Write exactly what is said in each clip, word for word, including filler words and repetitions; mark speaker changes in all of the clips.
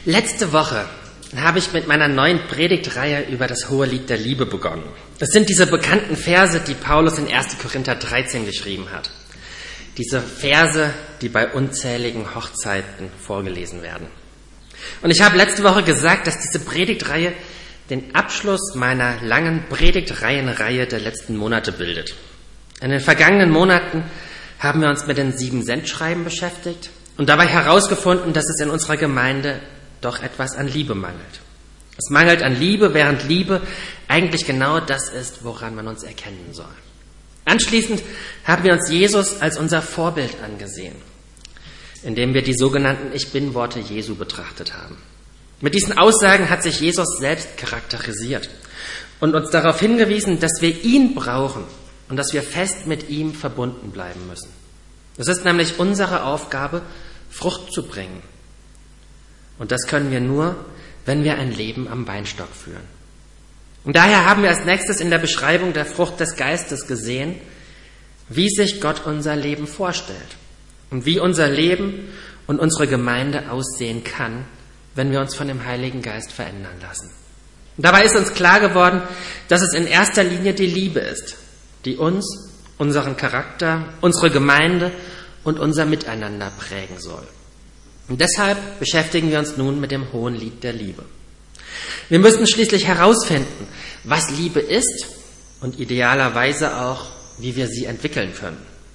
Speaker 1: Letzte Woche habe ich mit meiner neuen Predigtreihe über das Hohelied der Liebe begonnen. Das sind diese bekannten Verse, die Paulus in erster Korinther dreizehn geschrieben hat. Diese Verse, die bei unzähligen Hochzeiten vorgelesen werden. Und ich habe letzte Woche gesagt, dass diese Predigtreihe den Abschluss meiner langen Predigtreihenreihe der letzten Monate bildet. In den vergangenen Monaten haben wir uns mit den Sieben-Cent-Schreiben beschäftigt und dabei herausgefunden, dass es in unserer Gemeinde doch etwas an Liebe mangelt. Es mangelt an Liebe, während Liebe eigentlich genau das ist, woran man uns erkennen soll. Anschließend haben wir uns Jesus als unser Vorbild angesehen, indem wir die sogenannten Ich-Bin-Worte Jesu betrachtet haben. Mit diesen Aussagen hat sich Jesus selbst charakterisiert und uns darauf hingewiesen, dass wir ihn brauchen und dass wir fest mit ihm verbunden bleiben müssen. Es ist nämlich unsere Aufgabe, Frucht zu bringen. Und das können wir nur, wenn wir ein Leben am Weinstock führen. Und daher haben wir als nächstes in der Beschreibung der Frucht des Geistes gesehen, wie sich Gott unser Leben vorstellt und wie unser Leben und unsere Gemeinde aussehen kann, wenn wir uns von dem Heiligen Geist verändern lassen. Und dabei ist uns klar geworden, dass es in erster Linie die Liebe ist, die uns, unseren Charakter, unsere Gemeinde und unser Miteinander prägen soll. Und deshalb beschäftigen wir uns nun mit dem Hohelied der Liebe. Wir müssen schließlich herausfinden, was Liebe ist und idealerweise auch, wie wir sie entwickeln können.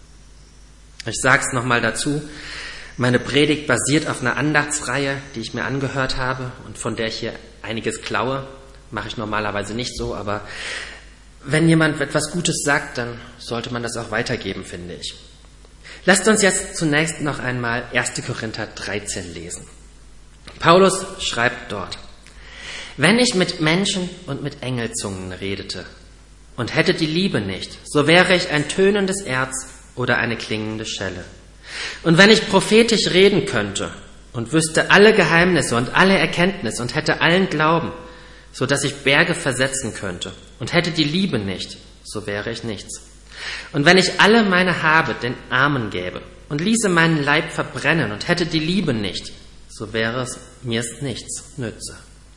Speaker 1: Ich sage es nochmal dazu, meine Predigt basiert auf einer Andachtsreihe, die ich mir angehört habe und von der ich hier einiges klaue. Mache ich normalerweise nicht so, aber wenn jemand etwas Gutes sagt, dann sollte man das auch weitergeben, finde ich. Lasst uns jetzt zunächst noch einmal erster Korinther dreizehn lesen. Paulus schreibt dort: Wenn ich mit Menschen und mit Engelzungen redete und hätte die Liebe nicht, so wäre ich ein tönendes Erz oder eine klingende Schelle. Und wenn ich prophetisch reden könnte und wüsste alle Geheimnisse und alle Erkenntnis und hätte allen Glauben, so dass ich Berge versetzen könnte und hätte die Liebe nicht, so wäre ich nichts. Und wenn ich alle meine Habe den Armen gäbe und ließe meinen Leib verbrennen und hätte die Liebe nicht, so wäre es mir nichts nütze.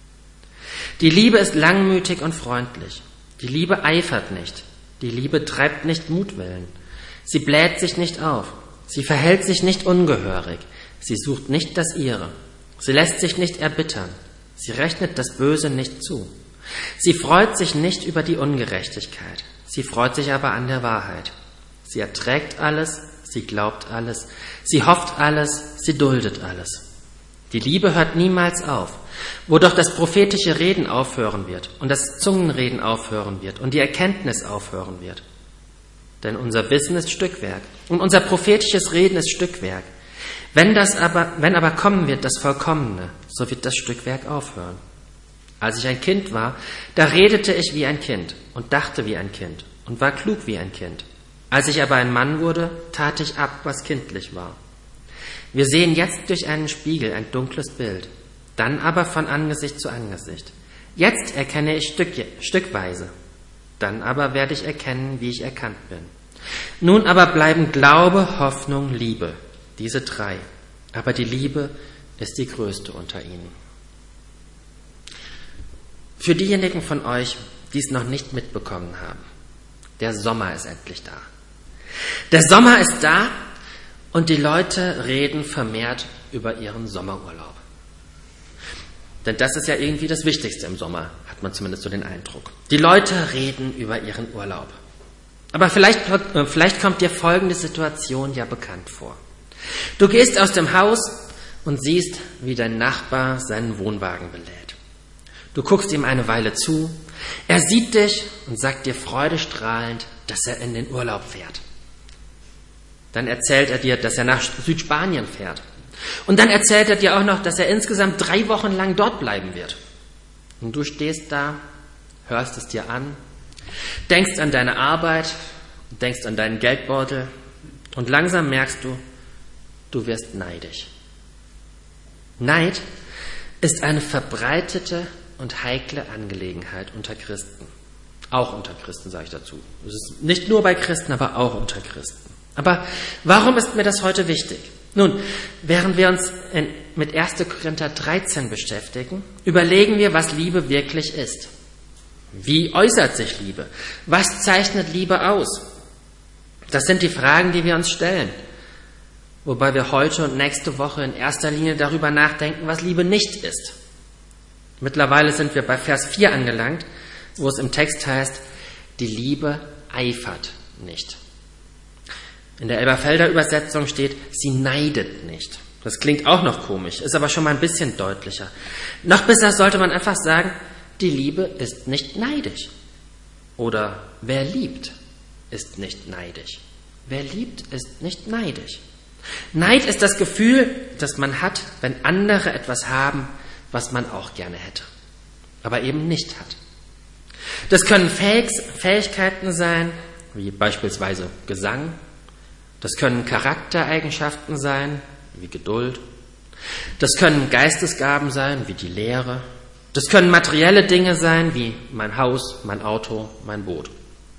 Speaker 1: Die Liebe ist langmütig und freundlich. Die Liebe eifert nicht. Die Liebe treibt nicht Mutwillen. Sie bläht sich nicht auf. Sie verhält sich nicht ungehörig. Sie sucht nicht das Ihre. Sie lässt sich nicht erbittern. Sie rechnet das Böse nicht zu. Sie freut sich nicht über die Ungerechtigkeit. Sie freut sich aber an der Wahrheit. Sie erträgt alles, sie glaubt alles, sie hofft alles, sie duldet alles. Die Liebe hört niemals auf, wo doch das prophetische Reden aufhören wird und das Zungenreden aufhören wird und die Erkenntnis aufhören wird. Denn unser Wissen ist Stückwerk und unser prophetisches Reden ist Stückwerk. Wenn das aber, wenn aber kommen wird das Vollkommene, so wird das Stückwerk aufhören. Als ich ein Kind war, da redete ich wie ein Kind und dachte wie ein Kind und war klug wie ein Kind. Als ich aber ein Mann wurde, tat ich ab, was kindlich war. Wir sehen jetzt durch einen Spiegel ein dunkles Bild, dann aber von Angesicht zu Angesicht. Jetzt erkenne ich Stück, stückweise, dann aber werde ich erkennen, wie ich erkannt bin. Nun aber bleiben Glaube, Hoffnung, Liebe, diese drei. Aber die Liebe ist die größte unter ihnen. Für diejenigen von euch, die es noch nicht mitbekommen haben, der Sommer ist endlich da. Der Sommer ist da und die Leute reden vermehrt über ihren Sommerurlaub. Denn das ist ja irgendwie das Wichtigste im Sommer, hat man zumindest so den Eindruck. Die Leute reden über ihren Urlaub. Aber vielleicht, vielleicht kommt dir folgende Situation ja bekannt vor. Du gehst aus dem Haus und siehst, wie dein Nachbar seinen Wohnwagen belädt. Du guckst ihm eine Weile zu, er sieht dich und sagt dir freudestrahlend, dass er in den Urlaub fährt. Dann erzählt er dir, dass er nach Südspanien fährt. Und dann erzählt er dir auch noch, dass er insgesamt drei Wochen lang dort bleiben wird. Und du stehst da, hörst es dir an, denkst an deine Arbeit, denkst an deinen Geldbeutel und langsam merkst du, du wirst neidisch. Neid ist eine verbreitete und heikle Angelegenheit unter Christen. Auch unter Christen, sage ich dazu. Es ist nicht nur bei Christen, aber auch unter Christen. Aber warum ist mir das heute wichtig? Nun, während wir uns in mit erster Korinther dreizehn beschäftigen, überlegen wir, was Liebe wirklich ist. Wie äußert sich Liebe? Was zeichnet Liebe aus? Das sind die Fragen, die wir uns stellen. Wobei wir heute und nächste Woche in erster Linie darüber nachdenken, was Liebe nicht ist. Mittlerweile sind wir bei Vers vier angelangt, wo es im Text heißt, die Liebe eifert nicht. In der Elberfelder Übersetzung steht, sie neidet nicht. Das klingt auch noch komisch, ist aber schon mal ein bisschen deutlicher. Noch besser sollte man einfach sagen, die Liebe ist nicht neidisch. Oder wer liebt, ist nicht neidisch. Wer liebt, ist nicht neidisch. Neid ist das Gefühl, das man hat, wenn andere etwas haben, was man auch gerne hätte, aber eben nicht hat. Das können Fähigkeiten sein, wie beispielsweise Gesang. Das können Charaktereigenschaften sein, wie Geduld. Das können Geistesgaben sein, wie die Lehre. Das können materielle Dinge sein, wie mein Haus, mein Auto, mein Boot.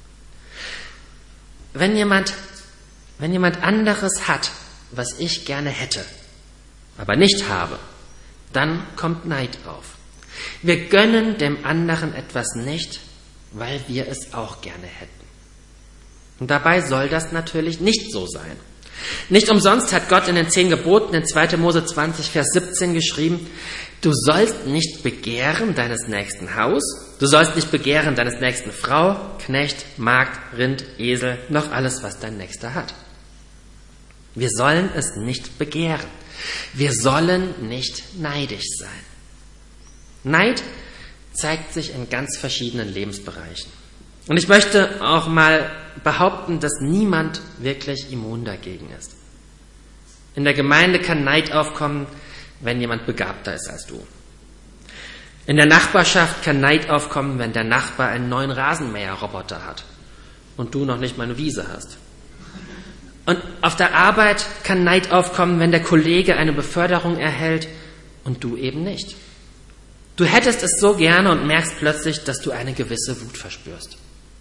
Speaker 1: Wenn jemand, wenn jemand anderes hat, was ich gerne hätte, aber nicht habe, dann kommt Neid auf. Wir gönnen dem anderen etwas nicht, weil wir es auch gerne hätten. Und dabei soll das natürlich nicht so sein. Nicht umsonst hat Gott in den zehn Geboten in zweiter Mose zwanzig, Vers siebzehn geschrieben, du sollst nicht begehren deines nächsten Haus, du sollst nicht begehren deines nächsten Frau, Knecht, Magd, Rind, Esel, noch alles, was dein Nächster hat. Wir sollen es nicht begehren. Wir sollen nicht neidisch sein. Neid zeigt sich in ganz verschiedenen Lebensbereichen. Und ich möchte auch mal behaupten, dass niemand wirklich immun dagegen ist. In der Gemeinde kann Neid aufkommen, wenn jemand begabter ist als du. In der Nachbarschaft kann Neid aufkommen, wenn der Nachbar einen neuen Rasenmäherroboter hat und du noch nicht mal eine Wiese hast. Und auf der Arbeit kann Neid aufkommen, wenn der Kollege eine Beförderung erhält und du eben nicht. Du hättest es so gerne und merkst plötzlich, dass du eine gewisse Wut verspürst.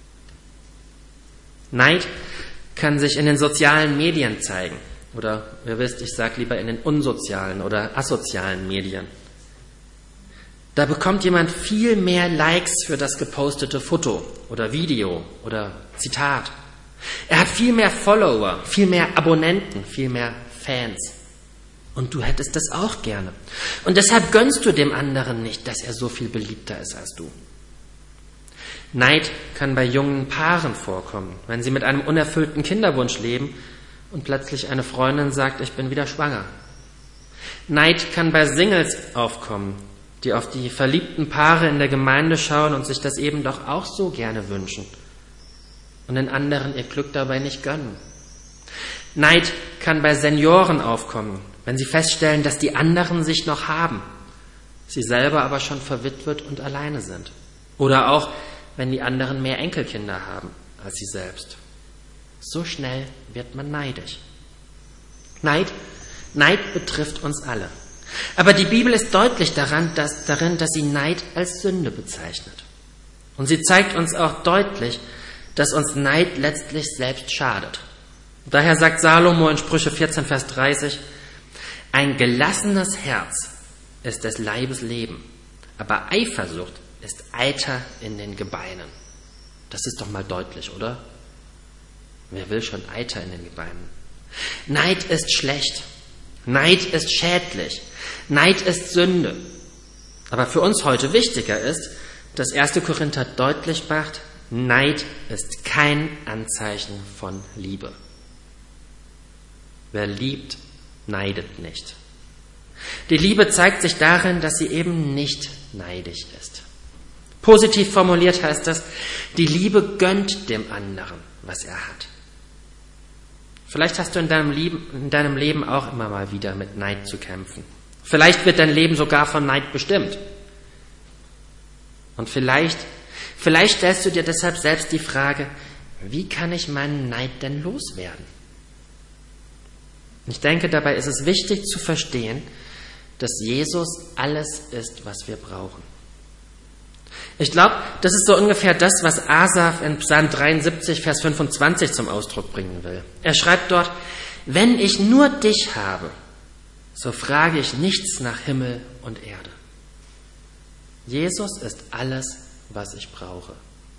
Speaker 1: Neid kann sich in den sozialen Medien zeigen. Oder, ihr wisst, ich sage lieber in den unsozialen oder asozialen Medien. Da bekommt jemand viel mehr Likes für das gepostete Foto oder Video oder Zitat. Er hat viel mehr Follower, viel mehr Abonnenten, viel mehr Fans. Und du hättest das auch gerne. Und deshalb gönnst du dem anderen nicht, dass er so viel beliebter ist als du. Neid kann bei jungen Paaren vorkommen, wenn sie mit einem unerfüllten Kinderwunsch leben und plötzlich eine Freundin sagt, ich bin wieder schwanger. Neid kann bei Singles aufkommen, die auf die verliebten Paare in der Gemeinde schauen und sich das eben doch auch so gerne wünschen und den anderen ihr Glück dabei nicht gönnen. Neid kann bei Senioren aufkommen, wenn sie feststellen, dass die anderen sich noch haben, sie selber aber schon verwitwet und alleine sind. Oder auch, wenn die anderen mehr Enkelkinder haben als sie selbst. So schnell wird man neidisch. Neid, Neid betrifft uns alle. Aber die Bibel ist deutlich daran, dass, darin, dass sie Neid als Sünde bezeichnet. Und sie zeigt uns auch deutlich, dass uns Neid letztlich selbst schadet. Daher sagt Salomo in Sprüche vierzehn, Vers dreißig, ein gelassenes Herz ist des Leibes Leben, aber Eifersucht ist Eiter in den Gebeinen. Das ist doch mal deutlich, oder? Wer will schon Eiter in den Gebeinen? Neid ist schlecht. Neid ist schädlich. Neid ist Sünde. Aber für uns heute wichtiger ist, dass erster Korinther deutlich macht, Neid ist kein Anzeichen von Liebe. Wer liebt, neidet nicht. Die Liebe zeigt sich darin, dass sie eben nicht neidisch ist. Positiv formuliert heißt das, die Liebe gönnt dem anderen, was er hat. Vielleicht hast du in deinem Leben, in deinem Leben auch immer mal wieder mit Neid zu kämpfen. Vielleicht wird dein Leben sogar von Neid bestimmt. Und vielleicht, vielleicht stellst du dir deshalb selbst die Frage, wie kann ich meinen Neid denn loswerden? Ich denke, dabei ist es wichtig zu verstehen, dass Jesus alles ist, was wir brauchen. Ich glaube, das ist so ungefähr das, was Asaf in Psalm dreiundsiebzig, Vers fünfundzwanzig zum Ausdruck bringen will. Er schreibt dort, wenn ich nur dich habe, so frage ich nichts nach Himmel und Erde. Jesus ist alles, was ich brauche.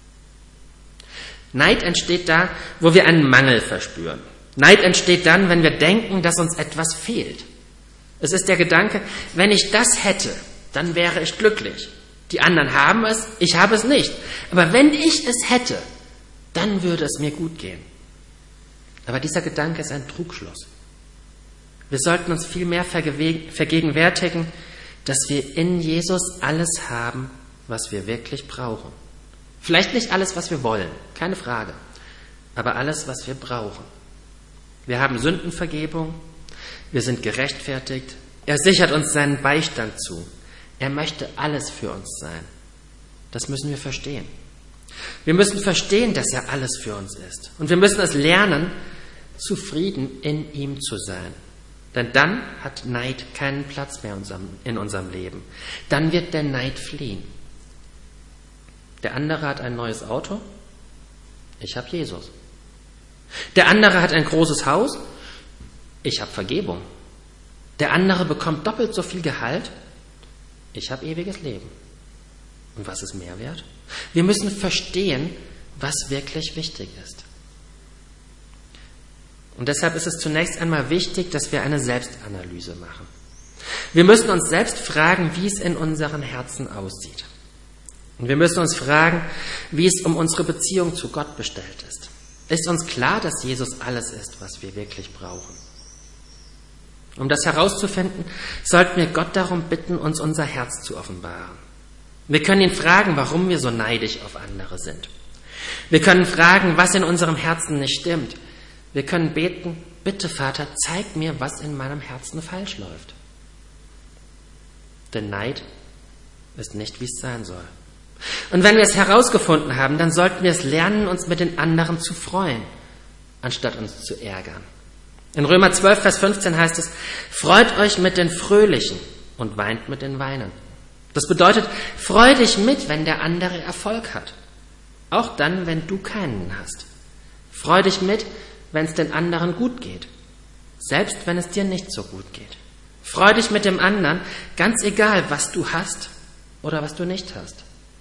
Speaker 1: Neid entsteht da, wo wir einen Mangel verspüren. Neid entsteht dann, wenn wir denken, dass uns etwas fehlt. Es ist der Gedanke, wenn ich das hätte, dann wäre ich glücklich. Die anderen haben es, ich habe es nicht. Aber wenn ich es hätte, dann würde es mir gut gehen. Aber dieser Gedanke ist ein Trugschluss. Wir sollten uns vielmehr vergegenwärtigen, dass wir in Jesus alles haben, was wir wirklich brauchen. Vielleicht nicht alles, was wir wollen, keine Frage, aber alles, was wir brauchen. Wir haben Sündenvergebung, wir sind gerechtfertigt, er sichert uns seinen Beistand zu, er möchte alles für uns sein. Das müssen wir verstehen. Wir müssen verstehen, dass er alles für uns ist. Und wir müssen es lernen, zufrieden in ihm zu sein. Denn dann hat Neid keinen Platz mehr in unserem Leben. Dann wird der Neid fliehen. Der andere hat ein neues Auto, ich habe Jesus. Der andere hat ein großes Haus, ich habe Vergebung. Der andere bekommt doppelt so viel Gehalt, ich habe ewiges Leben. Und was ist mehr wert? Wir müssen verstehen, was wirklich wichtig ist. Und deshalb ist es zunächst einmal wichtig, dass wir eine Selbstanalyse machen. Wir müssen uns selbst fragen, wie es in unseren Herzen aussieht. Und wir müssen uns fragen, wie es um unsere Beziehung zu Gott bestellt ist. Ist uns klar, dass Jesus alles ist, was wir wirklich brauchen? Um das herauszufinden, sollten wir Gott darum bitten, uns unser Herz zu offenbaren. Wir können ihn fragen, warum wir so neidisch auf andere sind. Wir können fragen, was in unserem Herzen nicht stimmt. Wir können beten, bitte Vater, zeig mir, was in meinem Herzen falsch läuft. Denn Neid ist nicht, wie es sein soll. Und wenn wir es herausgefunden haben, dann sollten wir es lernen, uns mit den anderen zu freuen, anstatt uns zu ärgern. In Römer zwölf, Vers fünfzehn heißt es, freut euch mit den Fröhlichen und weint mit den Weinenden. Das bedeutet, freu dich mit, wenn der andere Erfolg hat. Auch dann, wenn du keinen hast. Freu dich mit, wenn es den anderen gut geht. Selbst wenn es dir nicht so gut geht. Freu dich mit dem anderen, ganz egal, was du hast oder was du nicht hast.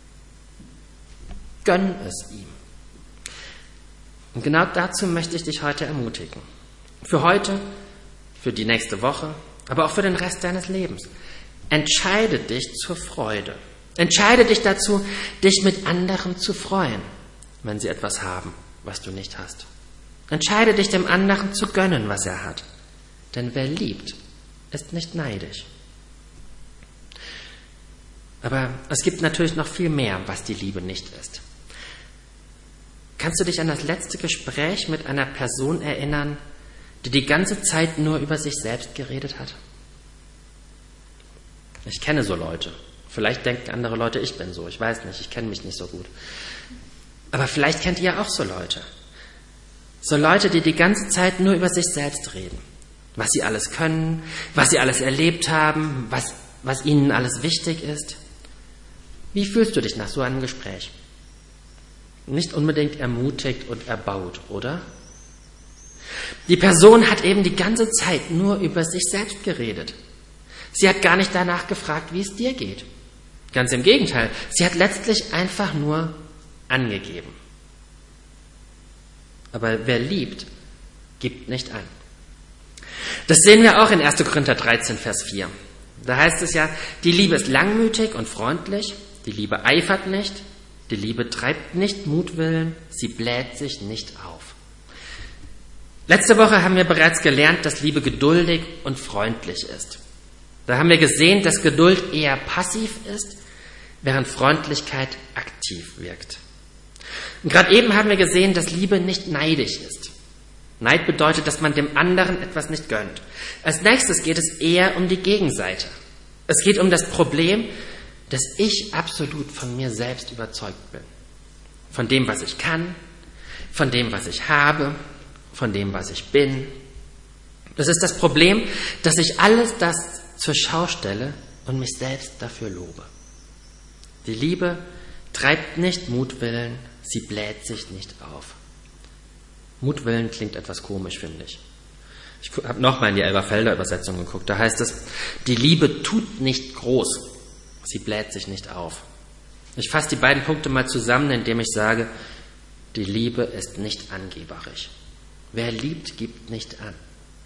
Speaker 1: Gönn es ihm. Und genau dazu möchte ich dich heute ermutigen. Für heute, für die nächste Woche, aber auch für den Rest deines Lebens. Entscheide dich zur Freude. Entscheide dich dazu, dich mit anderen zu freuen, wenn sie etwas haben, was du nicht hast. Entscheide dich, dem anderen zu gönnen, was er hat. Denn wer liebt, ist nicht neidisch. Aber es gibt natürlich noch viel mehr, was die Liebe nicht ist. Kannst du dich an das letzte Gespräch mit einer Person erinnern, die die ganze Zeit nur über sich selbst geredet hat? Ich kenne so Leute. Vielleicht denken andere Leute, ich bin so. Ich weiß nicht, ich kenne mich nicht so gut. Aber vielleicht kennt ihr auch so Leute. So Leute, die die ganze Zeit nur über sich selbst reden. Was sie alles können, was sie alles erlebt haben, was, was ihnen alles wichtig ist. Wie fühlst du dich nach so einem Gespräch? Nicht unbedingt ermutigt und erbaut, oder? Die Person hat eben die ganze Zeit nur über sich selbst geredet. Sie hat gar nicht danach gefragt, wie es dir geht. Ganz im Gegenteil, sie hat letztlich einfach nur angegeben. Aber wer liebt, gibt nicht an. Das sehen wir auch in erster Korinther dreizehn, Vers vier. Da heißt es ja, die Liebe ist langmütig und freundlich, die Liebe eifert nicht, die Liebe treibt nicht Mutwillen, sie bläht sich nicht auf. Letzte Woche haben wir bereits gelernt, dass Liebe geduldig und freundlich ist. Da haben wir gesehen, dass Geduld eher passiv ist, während Freundlichkeit aktiv wirkt. Und gerade eben haben wir gesehen, dass Liebe nicht neidisch ist. Neid bedeutet, dass man dem anderen etwas nicht gönnt. Als nächstes geht es eher um die Gegenseite. Es geht um das Problem, dass ich absolut von mir selbst überzeugt bin. Von dem, was ich kann, von dem, was ich habe, von dem, was ich bin. Das ist das Problem, dass ich alles das zur Schau stelle und mich selbst dafür lobe. Die Liebe treibt nicht Mutwillen, sie bläht sich nicht auf. Mutwillen klingt etwas komisch, finde ich. Ich habe nochmal in die Elberfelder Übersetzung geguckt. Da heißt es, die Liebe tut nicht groß, sie bläht sich nicht auf. Ich fasse die beiden Punkte mal zusammen, indem ich sage, die Liebe ist nicht angeberisch. Wer liebt, gibt nicht an.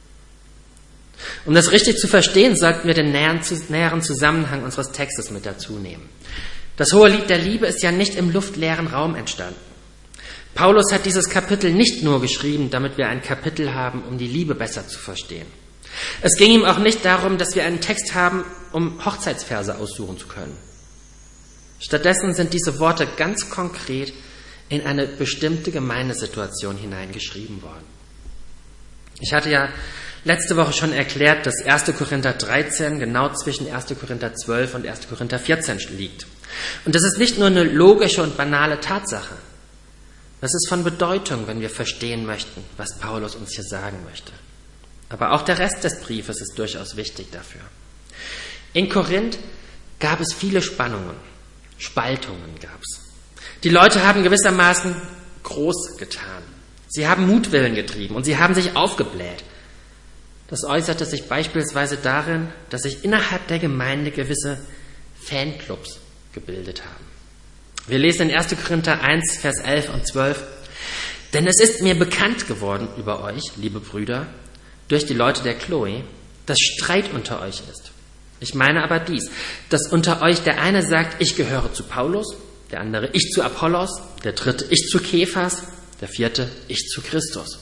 Speaker 1: Um das richtig zu verstehen, sollten wir den näheren Zusammenhang unseres Textes mit dazu nehmen. Das hohe Lied der Liebe ist ja nicht im luftleeren Raum entstanden. Paulus hat dieses Kapitel nicht nur geschrieben, damit wir ein Kapitel haben, um die Liebe besser zu verstehen. Es ging ihm auch nicht darum, dass wir einen Text haben, um Hochzeitsverse aussuchen zu können. Stattdessen sind diese Worte ganz konkret in eine bestimmte Gemeindesituation hineingeschrieben worden. Ich hatte ja letzte Woche schon erklärt, dass erster Korinther dreizehn genau zwischen erster Korinther zwölf und erster Korinther vierzehn liegt. Und das ist nicht nur eine logische und banale Tatsache. Das ist von Bedeutung, wenn wir verstehen möchten, was Paulus uns hier sagen möchte. Aber auch der Rest des Briefes ist durchaus wichtig dafür. In Korinth gab es viele Spannungen, Spaltungen gab es. Die Leute haben gewissermaßen groß getan. Sie haben Mutwillen getrieben und sie haben sich aufgebläht. Das äußerte sich beispielsweise darin, dass sich innerhalb der Gemeinde gewisse Fanclubs gebildet haben. Wir lesen in erster Korinther eins, Vers elf und zwölf. Denn es ist mir bekannt geworden über euch, liebe Brüder, durch die Leute der Chloe, dass Streit unter euch ist. Ich meine aber dies, dass unter euch der eine sagt, ich gehöre zu Paulus, der andere, ich zu Apollos, der dritte, ich zu Kephas, der vierte, ich zu Christus.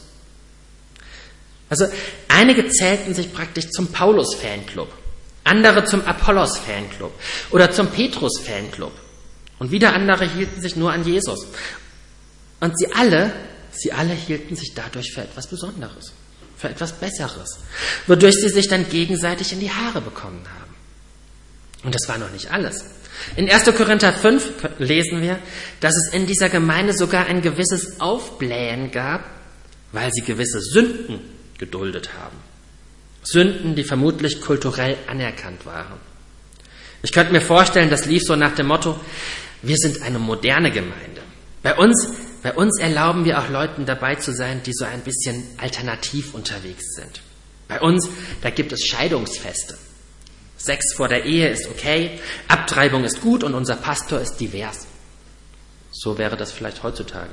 Speaker 1: Also einige zählten sich praktisch zum Paulus-Fanclub, andere zum Apollos-Fanclub oder zum Petrus-Fanclub. Und wieder andere hielten sich nur an Jesus. Und sie alle, sie alle hielten sich dadurch für etwas Besonderes, für etwas Besseres, wodurch sie sich dann gegenseitig in die Haare bekommen haben. Und das war noch nicht alles. In erster Korinther fünf lesen wir, dass es in dieser Gemeinde sogar ein gewisses Aufblähen gab, weil sie gewisse Sünden geduldet haben. Sünden, die vermutlich kulturell anerkannt waren. Ich könnte mir vorstellen, das lief so nach dem Motto, wir sind eine moderne Gemeinde. Bei uns, bei uns erlauben wir auch Leuten dabei zu sein, die so ein bisschen alternativ unterwegs sind. Bei uns, da gibt es Scheidungsfeste. Sex vor der Ehe ist okay, Abtreibung ist gut und unser Pastor ist divers. So wäre das vielleicht heutzutage.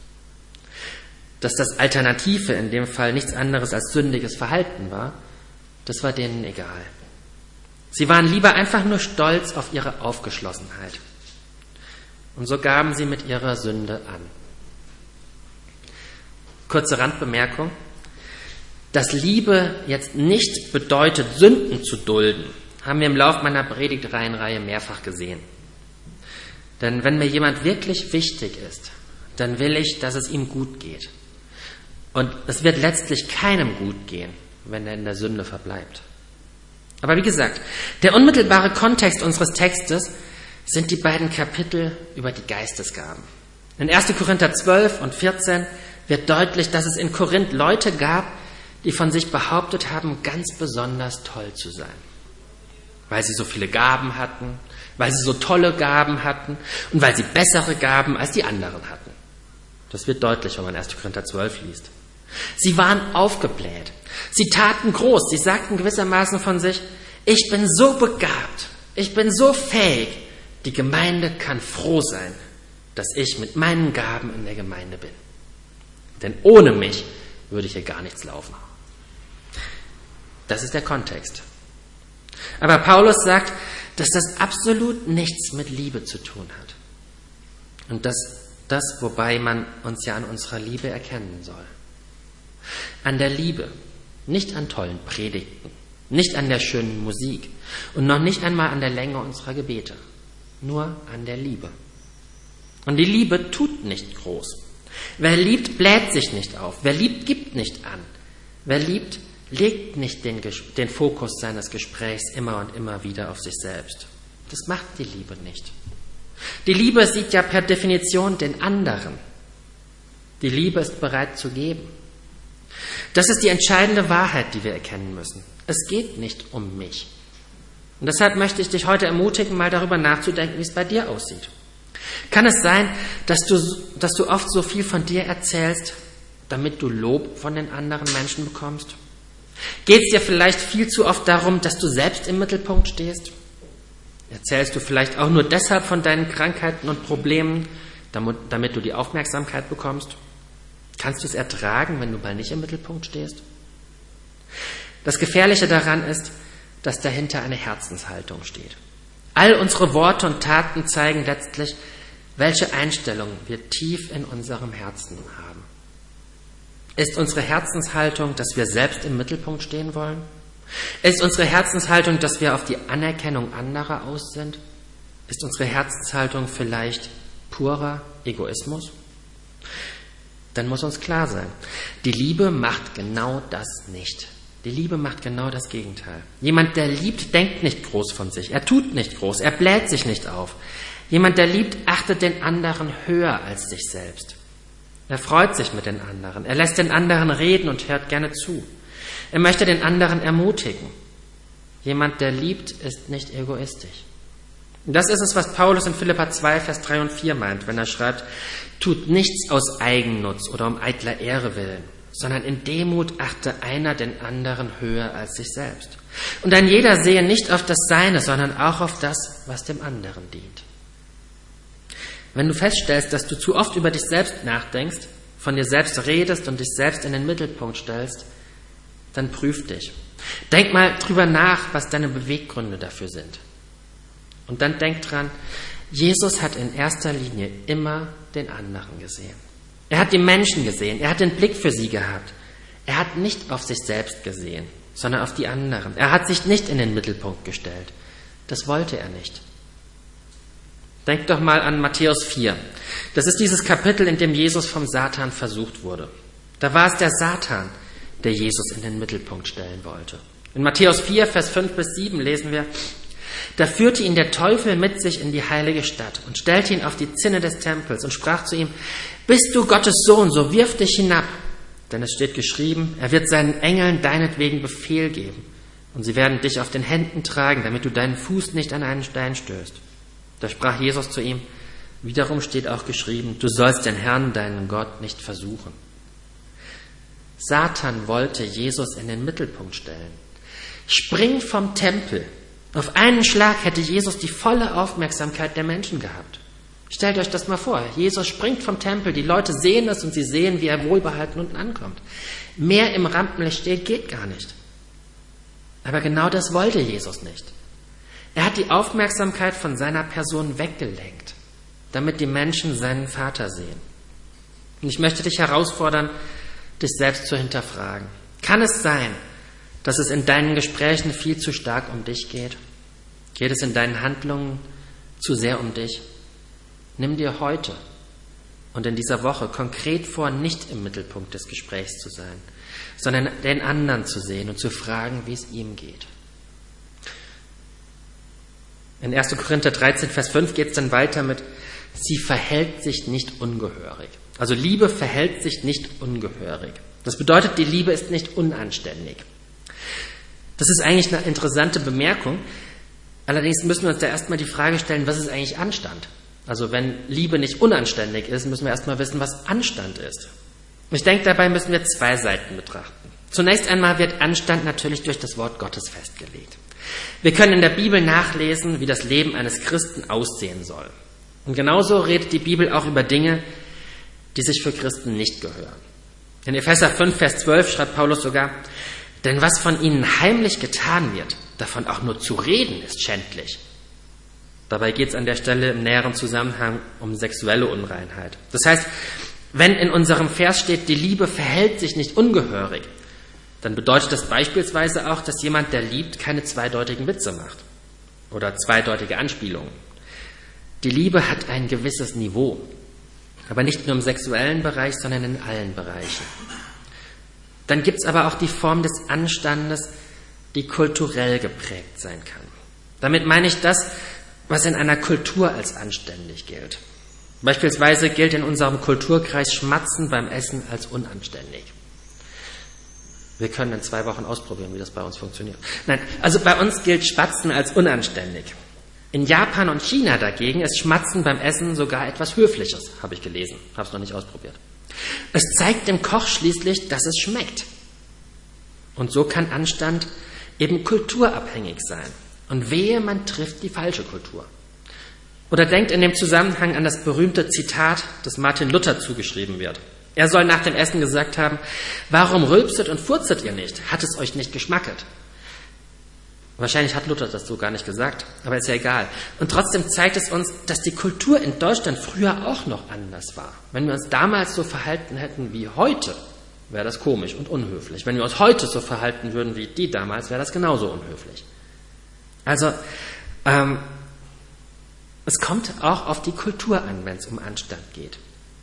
Speaker 1: Dass das Alternative in dem Fall nichts anderes als sündiges Verhalten war, das war denen egal. Sie waren lieber einfach nur stolz auf ihre Aufgeschlossenheit. Und so gaben sie mit ihrer Sünde an. Kurze Randbemerkung. Dass Liebe jetzt nicht bedeutet, Sünden zu dulden, haben wir im Lauf meiner Predigtreihenreihe mehrfach gesehen. Denn wenn mir jemand wirklich wichtig ist, dann will ich, dass es ihm gut geht. Und es wird letztlich keinem gut gehen, wenn er in der Sünde verbleibt. Aber wie gesagt, der unmittelbare Kontext unseres Textes sind die beiden Kapitel über die Geistesgaben. In erster Korinther zwölf und vierzehn wird deutlich, dass es in Korinth Leute gab, die von sich behauptet haben, ganz besonders toll zu sein. Weil sie so viele Gaben hatten, weil sie so tolle Gaben hatten und weil sie bessere Gaben als die anderen hatten. Das wird deutlich, wenn man erster Korinther zwölf liest. Sie waren aufgebläht. Sie taten groß. Sie sagten gewissermaßen von sich, ich bin so begabt, ich bin so fähig, die Gemeinde kann froh sein, dass ich mit meinen Gaben in der Gemeinde bin. Denn ohne mich würde hier gar nichts laufen. Das ist der Kontext. Aber Paulus sagt, dass das absolut nichts mit Liebe zu tun hat. Und dass das, wobei man uns ja an unserer Liebe erkennen soll. An der Liebe, nicht an tollen Predigten, nicht an der schönen Musik und noch nicht einmal an der Länge unserer Gebete. Nur an der Liebe. Und die Liebe tut nicht groß. Wer liebt, bläht sich nicht auf. Wer liebt, gibt nicht an. Wer liebt, legt nicht den, den Fokus seines Gesprächs immer und immer wieder auf sich selbst. Das macht die Liebe nicht. Die Liebe sieht ja per Definition den anderen. Die Liebe ist bereit zu geben. Das ist die entscheidende Wahrheit, die wir erkennen müssen. Es geht nicht um mich. Und deshalb möchte ich dich heute ermutigen, mal darüber nachzudenken, wie es bei dir aussieht. Kann es sein, dass du, dass du oft so viel von dir erzählst, damit du Lob von den anderen Menschen bekommst? Geht es dir vielleicht viel zu oft darum, dass du selbst im Mittelpunkt stehst? Erzählst du vielleicht auch nur deshalb von deinen Krankheiten und Problemen, damit, damit du die Aufmerksamkeit bekommst? Kannst du es ertragen, wenn du mal nicht im Mittelpunkt stehst? Das Gefährliche daran ist, dass dahinter eine Herzenshaltung steht. All unsere Worte und Taten zeigen letztlich, welche Einstellung wir tief in unserem Herzen haben. Ist unsere Herzenshaltung, dass wir selbst im Mittelpunkt stehen wollen? Ist unsere Herzenshaltung, dass wir auf die Anerkennung anderer aus sind? Ist unsere Herzenshaltung vielleicht purer Egoismus? Dann muss uns klar sein, die Liebe macht genau das nicht. Die Liebe macht genau das Gegenteil. Jemand, der liebt, denkt nicht groß von sich. Er tut nicht groß. Er bläht sich nicht auf. Jemand, der liebt, achtet den anderen höher als sich selbst. Er freut sich mit den anderen. Er lässt den anderen reden und hört gerne zu. Er möchte den anderen ermutigen. Jemand, der liebt, ist nicht egoistisch. Und das ist es, was Paulus in Philipper zwei, Vers drei und vier meint, wenn er schreibt, tut nichts aus Eigennutz oder um eitler Ehre willen, sondern in Demut achte einer den anderen höher als sich selbst. Und ein jeder sehe nicht auf das Seine, sondern auch auf das, was dem anderen dient. Wenn du feststellst, dass du zu oft über dich selbst nachdenkst, von dir selbst redest und dich selbst in den Mittelpunkt stellst, dann prüf dich. Denk mal drüber nach, was deine Beweggründe dafür sind. Und dann denk dran, Jesus hat in erster Linie immer den anderen gesehen. Er hat die Menschen gesehen, er hat den Blick für sie gehabt. Er hat nicht auf sich selbst gesehen, sondern auf die anderen. Er hat sich nicht in den Mittelpunkt gestellt. Das wollte er nicht. Denk doch mal an Matthäus vier. Das ist dieses Kapitel, in dem Jesus vom Satan versucht wurde. Da war es der Satan, der Jesus in den Mittelpunkt stellen wollte. In Matthäus vier, Vers fünf bis sieben lesen wir, da führte ihn der Teufel mit sich in die heilige Stadt und stellte ihn auf die Zinne des Tempels und sprach zu ihm, bist du Gottes Sohn, so wirf dich hinab. Denn es steht geschrieben, er wird seinen Engeln deinetwegen Befehl geben und sie werden dich auf den Händen tragen, damit du deinen Fuß nicht an einen Stein stößt. Da sprach Jesus zu ihm, wiederum steht auch geschrieben, du sollst den Herrn, deinen Gott, nicht versuchen. Satan wollte Jesus in den Mittelpunkt stellen. Spring vom Tempel. Auf einen Schlag hätte Jesus die volle Aufmerksamkeit der Menschen gehabt. Stellt euch das mal vor. Jesus springt vom Tempel, die Leute sehen es und sie sehen, wie er wohlbehalten unten ankommt. Mehr im Rampenlicht steht geht gar nicht. Aber genau das wollte Jesus nicht. Er hat die Aufmerksamkeit von seiner Person weggelenkt, damit die Menschen seinen Vater sehen. Und ich möchte dich herausfordern, dich selbst zu hinterfragen. Kann es sein, dass es in deinen Gesprächen viel zu stark um dich geht? Geht es in deinen Handlungen zu sehr um dich? Nimm dir heute und in dieser Woche konkret vor, nicht im Mittelpunkt des Gesprächs zu sein, sondern den anderen zu sehen und zu fragen, wie es ihm geht. In erster Korinther dreizehn, Vers fünf geht es dann weiter mit, sie verhält sich nicht ungehörig. Also Liebe verhält sich nicht ungehörig. Das bedeutet, die Liebe ist nicht unanständig. Das ist eigentlich eine interessante Bemerkung. Allerdings müssen wir uns da erstmal die Frage stellen, was ist eigentlich Anstand? Also wenn Liebe nicht unanständig ist, müssen wir erstmal wissen, was Anstand ist. Ich denke, dabei müssen wir zwei Seiten betrachten. Zunächst einmal wird Anstand natürlich durch das Wort Gottes festgelegt. Wir können in der Bibel nachlesen, wie das Leben eines Christen aussehen soll. Und genauso redet die Bibel auch über Dinge, die sich für Christen nicht gehören. In Epheser fünf, Vers zwölf schreibt Paulus sogar, denn was von ihnen heimlich getan wird, davon auch nur zu reden, ist schändlich. Dabei geht es an der Stelle im näheren Zusammenhang um sexuelle Unreinheit. Das heißt, wenn in unserem Vers steht, die Liebe verhält sich nicht ungehörig, dann bedeutet das beispielsweise auch, dass jemand, der liebt, keine zweideutigen Witze macht oder zweideutige Anspielungen. Die Liebe hat ein gewisses Niveau, aber nicht nur im sexuellen Bereich, sondern in allen Bereichen. Dann gibt es aber auch die Form des Anstandes, die kulturell geprägt sein kann. Damit meine ich das, was in einer Kultur als anständig gilt. Beispielsweise gilt in unserem Kulturkreis Schmatzen beim Essen als unanständig. Wir können in zwei Wochen ausprobieren, wie das bei uns funktioniert. Nein, also bei uns gilt Schmatzen als unanständig. In Japan und China dagegen ist Schmatzen beim Essen sogar etwas Höfliches, habe ich gelesen, habe es noch nicht ausprobiert. Es zeigt dem Koch schließlich, dass es schmeckt. Und so kann Anstand eben kulturabhängig sein. Und wehe, man trifft die falsche Kultur. Oder denkt in dem Zusammenhang an das berühmte Zitat, das Martin Luther zugeschrieben wird. Er soll nach dem Essen gesagt haben: Warum rülpset und furzet ihr nicht? Hat es euch nicht geschmacket? Wahrscheinlich hat Luther das so gar nicht gesagt, aber ist ja egal. Und trotzdem zeigt es uns, dass die Kultur in Deutschland früher auch noch anders war. Wenn wir uns damals so verhalten hätten wie heute, wäre das komisch und unhöflich. Wenn wir uns heute so verhalten würden wie die damals, wäre das genauso unhöflich. Also, ähm, es kommt auch auf die Kultur an, wenn es um Anstand geht.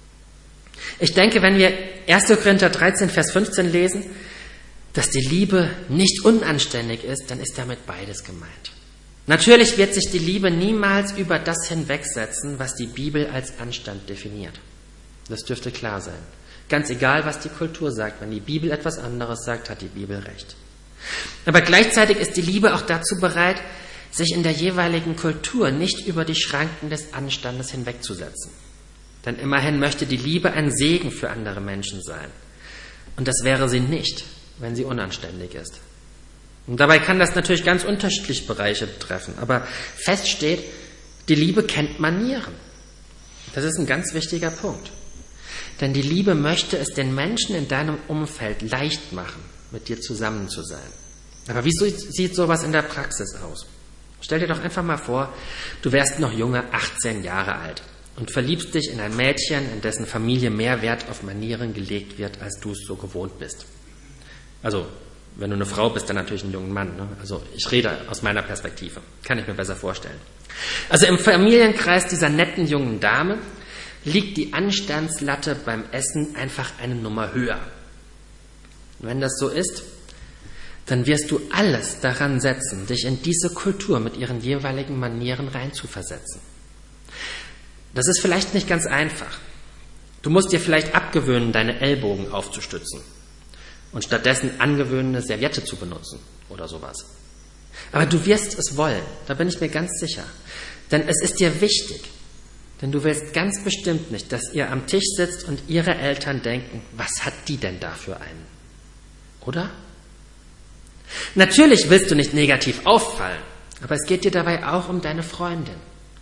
Speaker 1: Ich denke, wenn wir erster Korinther dreizehn, Vers fünfzehn lesen, dass die Liebe nicht unanständig ist, dann ist damit beides gemeint. Natürlich wird sich die Liebe niemals über das hinwegsetzen, was die Bibel als Anstand definiert. Das dürfte klar sein. Ganz egal, was die Kultur sagt. Wenn die Bibel etwas anderes sagt, hat die Bibel recht. Aber gleichzeitig ist die Liebe auch dazu bereit, sich in der jeweiligen Kultur nicht über die Schranken des Anstandes hinwegzusetzen. Denn immerhin möchte die Liebe ein Segen für andere Menschen sein. Und das wäre sie nicht, wenn sie unanständig ist. Und dabei kann das natürlich ganz unterschiedliche Bereiche betreffen. Aber fest steht, die Liebe kennt Manieren. Das ist ein ganz wichtiger Punkt. Denn die Liebe möchte es den Menschen in deinem Umfeld leicht machen, mit dir zusammen zu sein. Aber wie sieht sowas in der Praxis aus? Stell dir doch einfach mal vor, du wärst noch junge achtzehn Jahre alt und verliebst dich in ein Mädchen, in dessen Familie mehr Wert auf Manieren gelegt wird, als du es so gewohnt bist. Also, wenn du eine Frau bist, dann natürlich einen jungen Mann. Ne? Also, ich rede aus meiner Perspektive. Kann ich mir besser vorstellen. Also, im Familienkreis dieser netten jungen Dame liegt die Anstandslatte beim Essen einfach eine Nummer höher. Und wenn das so ist, dann wirst du alles daran setzen, dich in diese Kultur mit ihren jeweiligen Manieren reinzuversetzen. Das ist vielleicht nicht ganz einfach. Du musst dir vielleicht abgewöhnen, deine Ellbogen aufzustützen und stattdessen angewöhnen, eine Serviette zu benutzen oder sowas. Aber du wirst es wollen, da bin ich mir ganz sicher. Denn es ist dir wichtig. Denn du willst ganz bestimmt nicht, dass ihr am Tisch sitzt und ihre Eltern denken, was hat die denn da für einen? Oder? Natürlich willst du nicht negativ auffallen, aber es geht dir dabei auch um deine Freundin.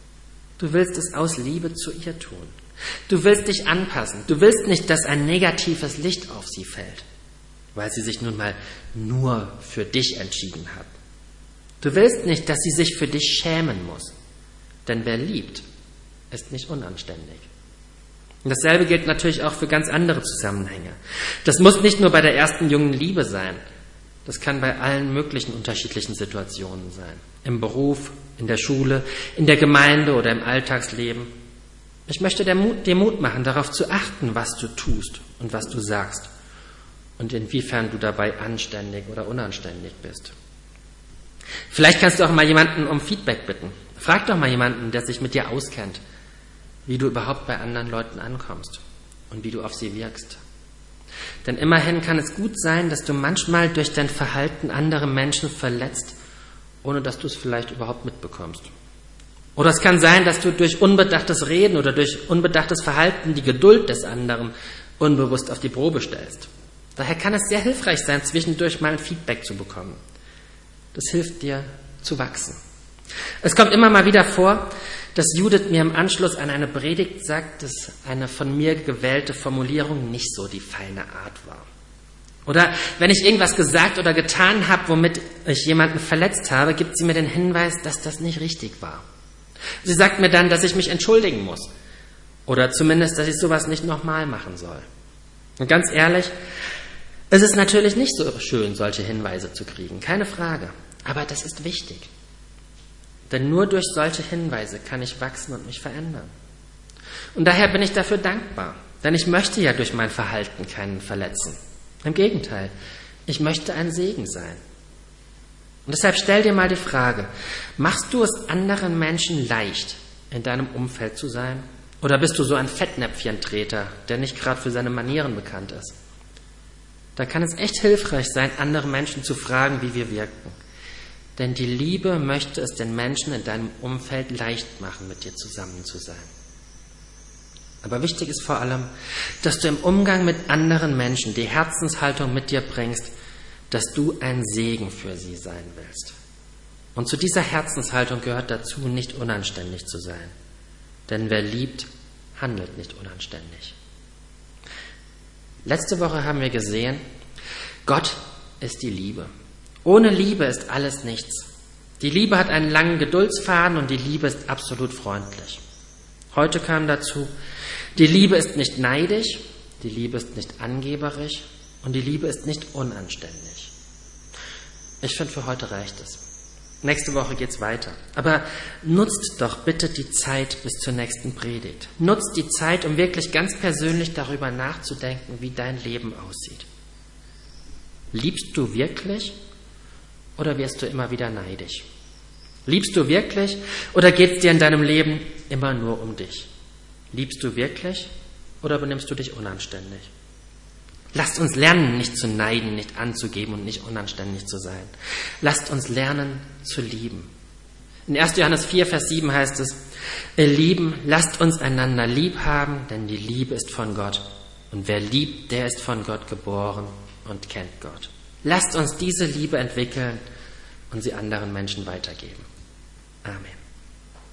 Speaker 1: Du willst es aus Liebe zu ihr tun. Du willst dich anpassen. Du willst nicht, dass ein negatives Licht auf sie fällt, weil sie sich nun mal nur für dich entschieden hat. Du willst nicht, dass sie sich für dich schämen muss, denn wer liebt, ist nicht unanständig. Und dasselbe gilt natürlich auch für ganz andere Zusammenhänge. Das muss nicht nur bei der ersten jungen Liebe sein. Das kann bei allen möglichen unterschiedlichen Situationen sein. Im Beruf, in der Schule, in der Gemeinde oder im Alltagsleben. Ich möchte dir Mut, dir Mut machen, darauf zu achten, was du tust und was du sagst und inwiefern du dabei anständig oder unanständig bist. Vielleicht kannst du auch mal jemanden um Feedback bitten. Frag doch mal jemanden, der sich mit dir auskennt, wie du überhaupt bei anderen Leuten ankommst und wie du auf sie wirkst. Denn immerhin kann es gut sein, dass du manchmal durch dein Verhalten andere Menschen verletzt, ohne dass du es vielleicht überhaupt mitbekommst. Oder es kann sein, dass du durch unbedachtes Reden oder durch unbedachtes Verhalten die Geduld des anderen unbewusst auf die Probe stellst. Daher kann es sehr hilfreich sein, zwischendurch mal ein Feedback zu bekommen. Das hilft dir zu wachsen. Es kommt immer mal wieder vor, dass Judith mir im Anschluss an eine Predigt sagt, dass eine von mir gewählte Formulierung nicht so die feine Art war. Oder wenn ich irgendwas gesagt oder getan habe, womit ich jemanden verletzt habe, gibt sie mir den Hinweis, dass das nicht richtig war. Sie sagt mir dann, dass ich mich entschuldigen muss. Oder zumindest, dass ich sowas nicht nochmal machen soll. Und ganz ehrlich, es ist natürlich nicht so schön, solche Hinweise zu kriegen, keine Frage. Aber das ist wichtig. Denn nur durch solche Hinweise kann ich wachsen und mich verändern. Und daher bin ich dafür dankbar, denn ich möchte ja durch mein Verhalten keinen verletzen. Im Gegenteil, ich möchte ein Segen sein. Und deshalb stell dir mal die Frage, machst du es anderen Menschen leicht, in deinem Umfeld zu sein? Oder bist du so ein Fettnäpfchentreter, der nicht gerade für seine Manieren bekannt ist? Da kann es echt hilfreich sein, andere Menschen zu fragen, wie wir wirken. Denn die Liebe möchte es den Menschen in deinem Umfeld leicht machen, mit dir zusammen zu sein. Aber wichtig ist vor allem, dass du im Umgang mit anderen Menschen die Herzenshaltung mit dir bringst, dass du ein Segen für sie sein willst. Und zu dieser Herzenshaltung gehört dazu, nicht unanständig zu sein. Denn wer liebt, handelt nicht unanständig. Letzte Woche haben wir gesehen, Gott ist die Liebe. Ohne Liebe ist alles nichts. Die Liebe hat einen langen Geduldsfaden und die Liebe ist absolut freundlich. Heute kam dazu, die Liebe ist nicht neidisch, die Liebe ist nicht angeberisch und die Liebe ist nicht unanständig. Ich finde, für heute reicht es. Nächste Woche geht's weiter. Aber nutzt doch bitte die Zeit bis zur nächsten Predigt. Nutzt die Zeit, um wirklich ganz persönlich darüber nachzudenken, wie dein Leben aussieht. Liebst du wirklich oder wirst du immer wieder neidisch? Liebst du wirklich oder geht es dir in deinem Leben immer nur um dich? Liebst du wirklich oder benimmst du dich unanständig? Lasst uns lernen, nicht zu neiden, nicht anzugeben und nicht unanständig zu sein. Lasst uns lernen, zu lieben. In erster Johannes vier, Vers sieben heißt es, ihr Lieben, lasst uns einander lieb haben, denn die Liebe ist von Gott. Und wer liebt, der ist von Gott geboren und kennt Gott. Lasst uns diese Liebe entwickeln und sie anderen Menschen weitergeben. Amen.